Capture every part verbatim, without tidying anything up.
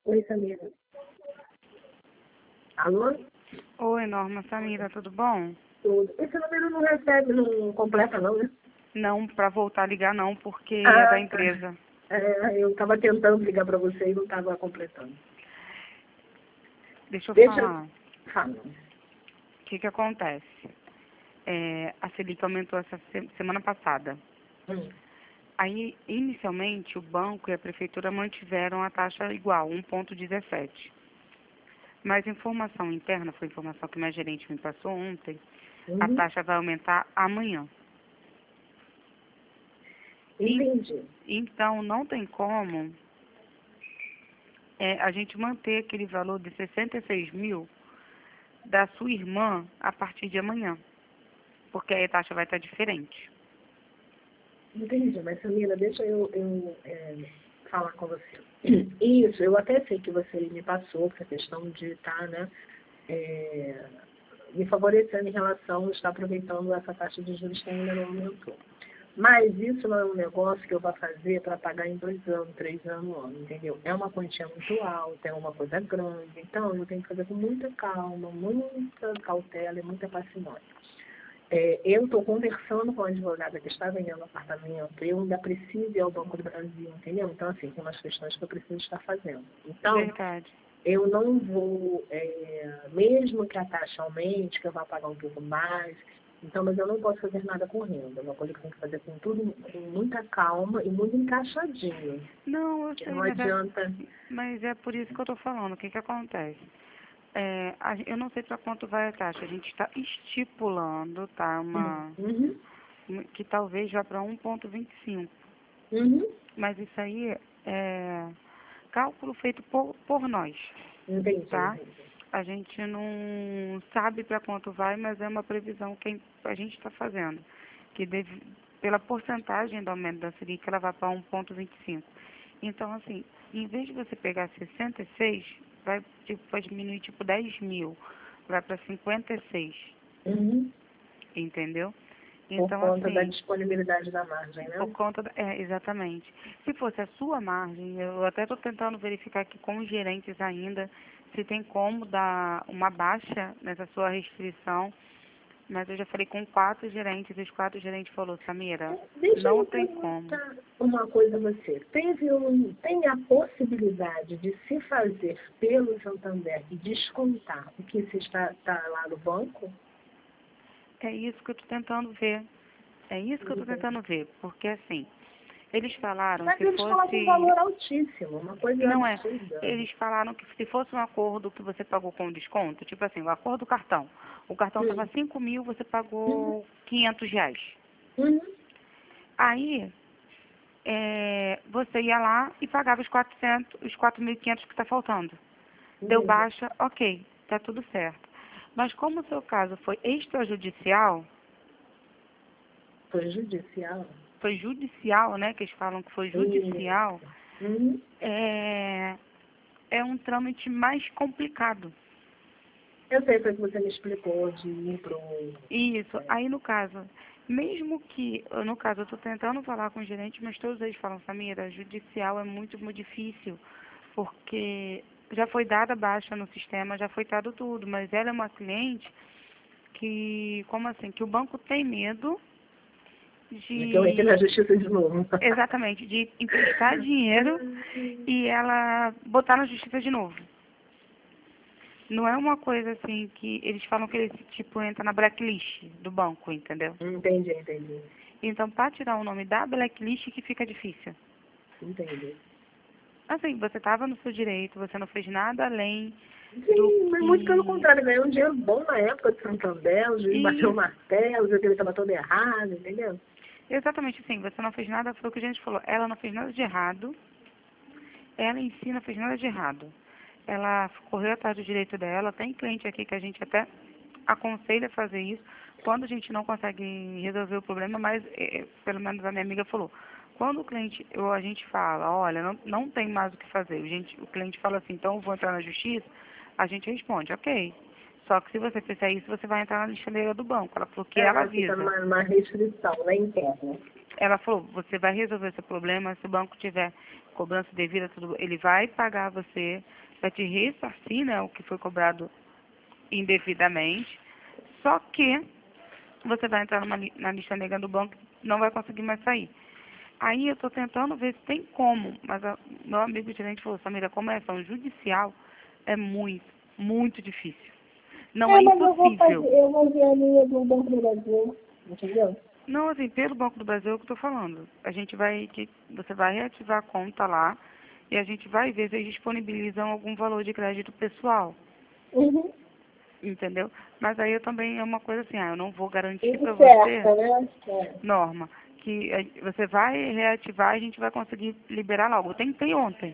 Oi, Samira. Alô? Oi, Norma, Samira, tudo bom? Tudo. Esse número não recebe, não completa não, né? Não, para voltar a ligar não, porque é Ah, da tá. empresa. É, eu estava tentando ligar para você e não estava completando. Deixa eu Deixa falar. eu falar. O que que acontece? É, a Selic aumentou essa se- semana passada. Hum. Aí, inicialmente, o banco e a prefeitura mantiveram a taxa igual, um vírgula dezessete. Mas informação interna, foi informação que minha gerente me passou ontem, a Uhum. taxa vai aumentar amanhã. Entendi. E- então, não tem como é, a gente manter aquele valor de sessenta e seis mil da sua irmã a partir de amanhã, porque aí a taxa vai estar diferente. Entendi, mas Samira, deixa eu, eu é, falar com você. Isso, eu até sei que você me passou essa questão de estar, né, é, me favorecendo em relação a estar aproveitando essa taxa de juros que ainda não aumentou. Mas isso não é um negócio que eu vou fazer para pagar em dois anos, três anos, um ano, entendeu? É uma quantia muito alta, é uma coisa grande, então eu tenho que fazer com muita calma, muita cautela e muita parcimônia. É, eu estou conversando com a advogada que está vendendo o apartamento, eu ainda preciso ir ao Banco do Brasil, entendeu? Então, assim, tem umas questões que eu preciso estar fazendo. Então, Verdade. eu não vou, é, mesmo que a taxa aumente, que eu vá pagar um pouco mais, então, mas eu não posso fazer nada correndo. É uma coisa que eu tenho que fazer com tudo, com muita calma e muito encaixadinho. Não, eu Que sei, não mas é, adianta. mas é por isso que eu estou falando. O que que acontece? É, a gen- eu não sei para quanto vai a taxa. A gente está estipulando, tá? Uma, Uhum, que talvez vá para um vírgula vinte e cinco. uhum. Mas isso aí é cálculo feito por, por nós, Entendi, tá? entendi. A gente não sabe para quanto vai, mas é uma previsão que a gente está fazendo. Que deve, pela porcentagem do aumento da Selic, ela vai para um vírgula vinte e cinco. Então, assim, em vez de você pegar sessenta e seis, vai, tipo, vai diminuir tipo dez mil, vai para cinquenta e seis, Uhum. entendeu? Por Então, conta da assim, disponibilidade da margem, por né? conta, da, é, exatamente. Se fosse a sua margem, eu até estou tentando verificar aqui com os gerentes ainda, se tem como dar uma baixa nessa sua restrição, mas eu já falei com quatro gerentes, e os quatro gerentes falou, Samira, Deixa não eu tem como. perguntar uma coisa a você. Teve um, tem a possibilidade de se fazer pelo Santander e descontar o que você está, está lá no banco? É isso que eu estou tentando ver. É isso que eu estou tentando ver, porque assim, eles falaram Mas se eles colocam um fosse. valor altíssimo, uma coisa Não é. absurda. Eles falaram que se fosse um acordo que você pagou com desconto, tipo assim, o acordo do cartão. O cartão estava Hum. cinco mil, você Uhum. pagou quinhentos reais. Uhum. Aí, é, você ia lá e pagava os quatrocentos, os quatro mil e quinhentos que está faltando. Deu Entendi. baixa, ok, tá tudo certo. Mas como o seu caso foi extrajudicial, Foi judicial? foi judicial, né, que eles falam que foi judicial, Isso. Uhum. é, é um trâmite mais complicado. Eu sei, foi o que você me explicou de ir para o... Isso. Aí, no caso, mesmo que, no caso, eu estou tentando falar com o gerente, mas todos eles falam, Samira, judicial é muito, muito difícil, porque já foi dada baixa no sistema, já foi dado tudo, mas ela é uma cliente que, como assim, que o banco tem medo Que eu entrei na de, justiça de novo. exatamente, de emprestar dinheiro e ela botar na justiça de novo. Não é uma coisa assim que eles falam que ele tipo entra na blacklist do banco, entendeu? Entendi, entendi. Então, para tirar o nome da blacklist que fica difícil. Entendi. Assim, você estava no seu direito, você não fez nada além do Sim, mas muito pelo que... contrário, ganhou um dinheiro bom na época de Santander, o juiz bateu o Isso, martelo, viu que ele estava todo errado, entendeu? exatamente assim, você não fez nada, foi o que a gente falou, ela não fez nada de errado, ela em si não fez nada de errado. Ela correu atrás do direito dela, tem cliente aqui que a gente até aconselha a fazer isso, quando a gente não consegue resolver o problema, mas eh, pelo menos a minha amiga falou, quando o cliente, ou a gente fala, olha, não, não tem mais o que fazer, o, gente, o cliente fala assim, então eu vou entrar na justiça, a gente responde, ok. Só que se você fizer isso, você vai entrar na lista negra do banco. Ela falou que ela Ela fica avisa. numa, numa restrição, né, interna. Ela falou, você vai resolver seu problema se o banco tiver cobrança devida, tudo, ele vai pagar a você, vai te ressarcir, né, o que foi cobrado indevidamente, só que você vai entrar numa, li- na lista negra do banco e não vai conseguir mais sair. Aí eu estou tentando ver se tem como, mas a, meu amigo gerente falou, Samira, como é ação judicial, é muito, muito difícil. Não É, é mas eu vou fazer, impossível. eu vou ver a minha do Banco do Brasil, entendeu? Não, assim, pelo Banco do Brasil é o que eu estou falando. A gente vai, que você vai reativar a conta lá e a gente vai ver se eles disponibilizam algum valor de crédito pessoal, Uhum. entendeu? Mas aí eu também é uma coisa assim, ah, eu não vou garantir para você, Incerta, né? É. Norma, que eh, você vai reativar e a gente vai conseguir liberar logo. Eu tentei ontem.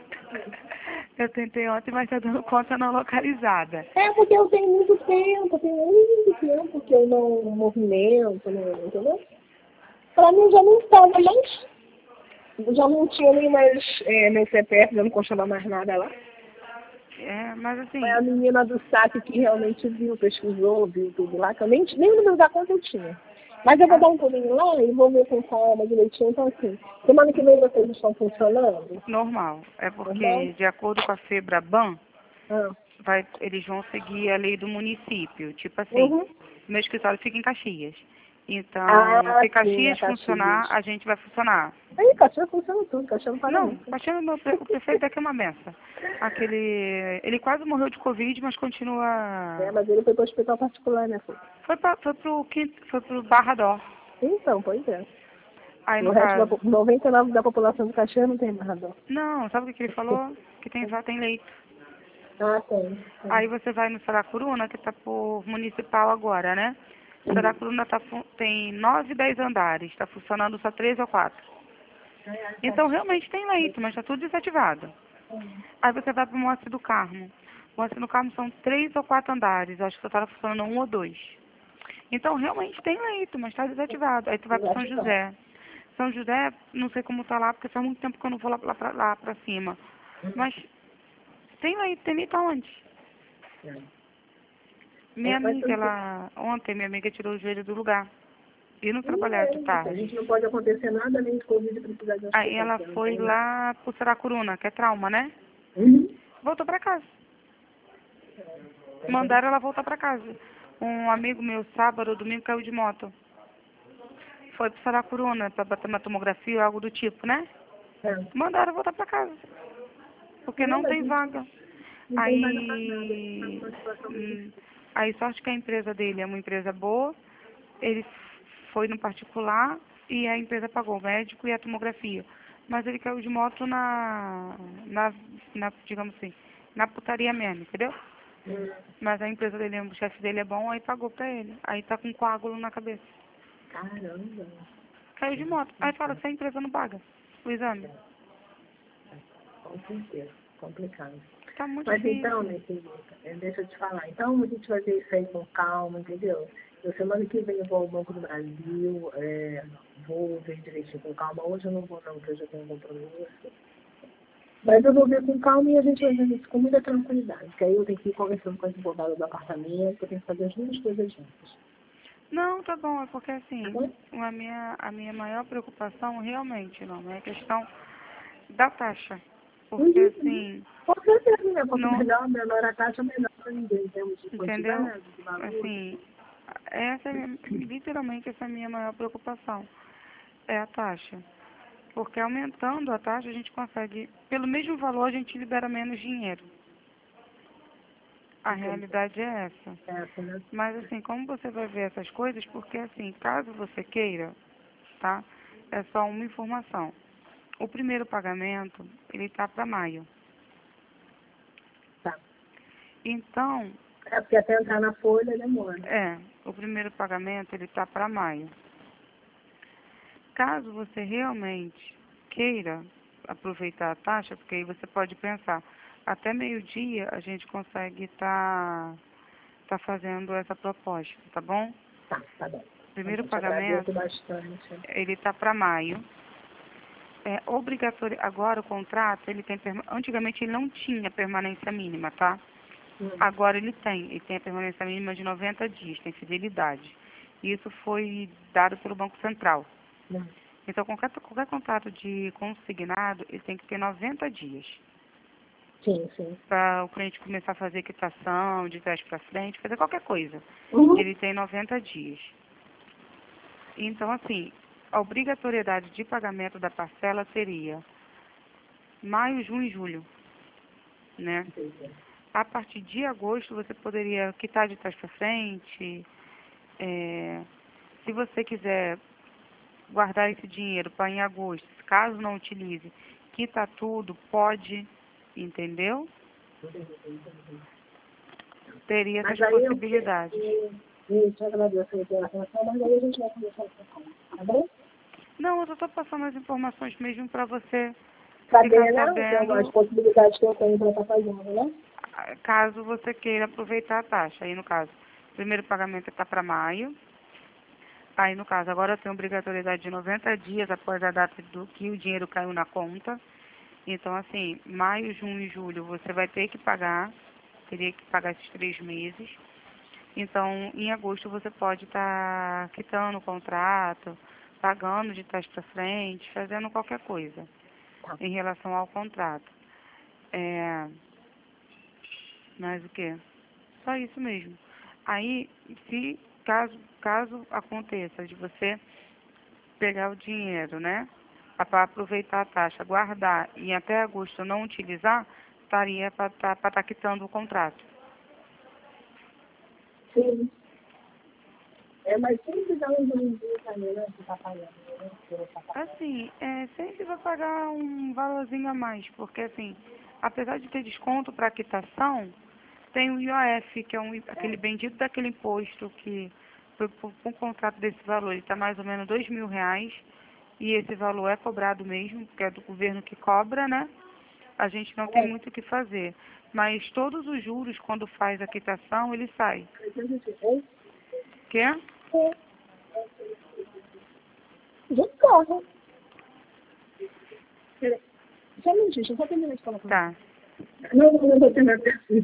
Eu tentei ontem, mas está dando conta não localizada. É porque eu tenho muito tempo, tem muito tempo que eu não movimento, não, entendeu? Pra mim já não estava mais, já não tinha nem mais é, meu C P F, já não constava mais nada lá. É, mas Foi a assim, menina do saque que realmente viu, pesquisou, viu tudo lá, que eu nem, nem o número da conta eu tinha. Mas eu vou a- dar um pulinho lá e vou ver com calma direitinho. Então, assim, semana que vem vocês estão funcionando? normal. É Normal? porque, de acordo com a FEBRABAN, Ah. vai, eles vão seguir a lei do município. Tipo assim, Uhum. meu escritório fica em Caxias. Então, Ah, se sim, a Caxias funcionar, Caxias. a gente vai funcionar. Aí, Caxias funciona tudo, Caxias não paga Não, nunca. Caxias, meu pre- o prefeito daqui é uma benção. Aquele, ele quase morreu de Covid, mas É, continua. mas ele foi para o hospital particular, né, filho? Foi, pra, foi pro quinto, foi pro Barra d'Or. Então, pois é. Aí No no resto da caso, po- noventa e nove da população do Caxias não tem narrador. não, sabe o que que ele falou? Que tem já tem leito. Ah, tem. Aí tem. você vai no Saracuruna, que está por municipal agora, né? Saracuruna tá, fu- tem nove, dez andares, está funcionando só três ou quatro. Então realmente tem leito, mas está tudo desativado. Aí você vai para o Moacir do Carmo. O Moacir do Carmo são três ou quatro andares, acho que só está funcionando um ou dois. Então realmente tem leito, mas está desativado. Aí tu vai para São Desativado. José. São José, não sei como tá lá, porque faz muito tempo que eu não vou lá, lá, pra, lá pra cima. Mas tem leito, tem leito aonde? É. Minha É, mas amiga, tem que... ela, ontem minha amiga tirou o joelho do lugar e não Sim, trabalhar de é isso. A tarde. gente não pode acontecer nada além de Covid precisar de Aí hospital, ela porque não foi tem nada. lá pro Saracuruna, que é trauma, né? Uhum. Voltou pra casa. É, Mandaram ela voltar pra casa. Um amigo meu, sábado ou domingo, caiu de moto. Foi pro Saracuruna pra bater uma tomografia ou algo do tipo, né? é. Mandaram voltar pra casa. Porque É, não mas tem a gente vaga. não tem vaga para nada. A gente está Aí, numa situação meio hum, difícil. aí sorte que a empresa dele é uma empresa boa. Ele foi no particular e a empresa pagou o médico e a tomografia. Mas ele caiu de moto na, na, na digamos assim, na putaria mesmo, entendeu? Hum. Mas a empresa dele, o chefe dele é bom, aí pagou pra ele. Aí tá com coágulo na cabeça. Caramba. Caiu de moto. Aí fala, se a empresa não paga o exame. Com certeza. Complicado. Tá muito Mas então, difícil. minha querida, eh, deixa eu te falar. Então a gente vai ver isso aí com calma, entendeu? Eu semana que vem eu vou ao Banco do Brasil, é, vou ver direitinho com calma. Hoje eu não vou não, porque eu já tenho um compromisso. Mas eu vou ver com calma e a gente vai ver isso com muita tranquilidade. Que aí eu tenho que ir conversando com a advogada do apartamento, eu tenho que fazer as duas coisas juntas. Não, tá bom, é porque Tá assim, bom? a minha, a minha maior preocupação realmente não é a questão da taxa. Porque Uhum, uhum. assim, Com certeza, né? Quanto não, melhor, menor a taxa, melhor para ninguém. Em termos de entendeu? quantidade, de valor. Assim, essa é minha- literalmente essa é a minha maior preocupação, é a taxa. Porque aumentando a taxa a gente consegue, pelo mesmo valor a gente libera menos dinheiro. A Entendi. realidade é essa. Essa, né? Mas assim, como você vai ver essas coisas? Porque assim, caso você queira, tá? É só uma informação. O primeiro pagamento, ele tá para maio. Tá. Então, É porque até entrar na folha demora. é, o primeiro pagamento, ele tá para maio. Caso você realmente queira aproveitar a taxa, porque aí você pode pensar, até meio-dia a gente consegue estar tá, tá fazendo essa proposta, tá bom? Tá, tá bom. Tá Primeiro bom, te agradeço pagamento, bastante. ele está para maio. É obrigatório, agora o contrato, ele tem, perma- antigamente ele não tinha permanência mínima, tá? Hum. Agora ele tem, ele tem a permanência mínima de noventa dias, tem fidelidade. Isso foi dado pelo Banco Central. Hum. Então, qualquer, qualquer contrato de consignado, ele tem que ter noventa dias. Sim, sim. Para o cliente começar a fazer quitação, de trás para frente, fazer qualquer coisa. Uhum. Ele tem noventa dias. Então, assim, a obrigatoriedade de pagamento da parcela seria maio, junho e julho, né? A partir de agosto, você poderia quitar de trás para frente. É, se você quiser guardar esse dinheiro para em agosto, caso não utilize, quita tudo, pode, entendeu? Teria Mas essas aí eu, possibilidades. eu, eu te agradeço aí pela atenção, mas aí a gente vai conversar com você, tá bom? Não, eu só estou passando as informações mesmo para você Saber, ficar né? Então, as sabendo, possibilidades que eu tenho para estar fazendo, né? caso você queira aproveitar a taxa. Aí, no caso, o primeiro pagamento está para maio. Aí, no caso, agora tem obrigatoriedade de noventa dias após a data do que o dinheiro caiu na conta. Então, assim, maio, junho e julho você vai ter que pagar, teria que pagar esses três meses. Então, em agosto você pode estar quitando o contrato, pagando de trás para frente, fazendo qualquer coisa Tá. em relação ao contrato. É, mas o quê? Só isso mesmo. Aí, se caso, caso aconteça de você pegar o dinheiro, né, para aproveitar a taxa, guardar e até agosto não utilizar, estaria para estar tá, tá quitando o contrato. Sim. É, mas sempre dá um juizinho também, né? Que tá pagando, né? Que você tá pagando. Assim, é, sempre vai pagar um valorzinho a mais, porque assim, apesar de ter desconto para quitação, tem o I O F, que é um, aquele bendito daquele imposto que, por, por um contrato desse valor, ele está mais ou menos dois mil reais, e esse valor é cobrado mesmo, porque é do governo que cobra, né? A gente não tem É, muito o que fazer. Mas todos os juros, quando faz a quitação, ele sai. Quer? já corre. Peraí. Só um minutinho, deixa eu só terminar de falar com você. Tá. Não, não, não vou terminar.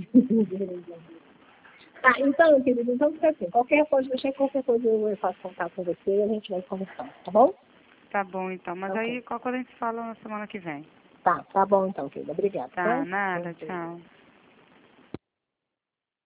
Tá, então, querido, então fica assim. Qualquer coisa, deixa qualquer coisa eu faço contato com você e a gente vai conversando, tá bom? Tá bom, então. Mas Ok. aí, qualquer coisa a gente fala na semana que vem. Tá, tá bom então, querida. Obrigada, Tá, tá? nada, Ok. tchau.